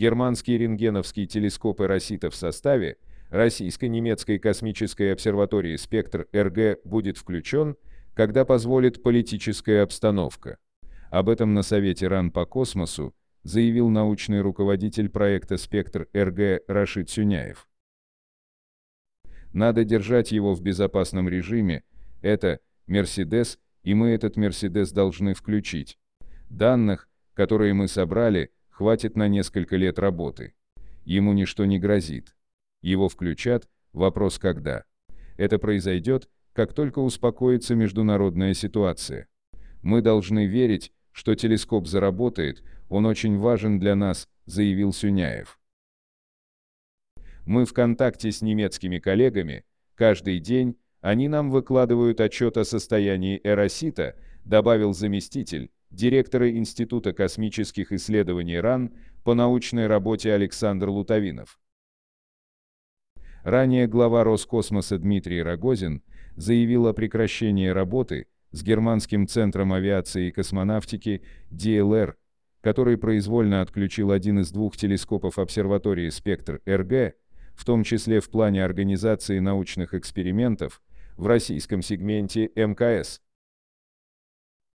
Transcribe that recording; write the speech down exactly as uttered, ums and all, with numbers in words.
Германский рентгеновский телескоп Эросита в составе российско-немецкой космической обсерватории «Спектр-эр гэ» будет включен, когда позволит политическая обстановка. Об этом на Совете РАН по космосу заявил научный руководитель проекта «Спектр-эр гэ» Рашид Сюняев. Надо держать его в безопасном режиме, это «Мерседес», и мы этот «Мерседес» должны включить. Данных, которые мы собрали, хватит на несколько лет работы. Ему ничто не грозит. Его включат, вопрос когда. Это произойдет, как только успокоится международная ситуация. Мы должны верить, что телескоп заработает, он очень важен для нас, заявил Сюняев. Мы в контакте с немецкими коллегами, каждый день они нам выкладывают отчет о состоянии Эросита, добавил заместитель директора Института космических исследований РАН по научной работе Александр Лутовинов. Ранее глава Роскосмоса Дмитрий Рогозин заявил о прекращении работы с Германским центром авиации и космонавтики ди эл эр, который произвольно отключил один из двух телескопов обсерватории «Спектр-эр гэ», в том числе в плане организации научных экспериментов в российском сегменте эм ка эс.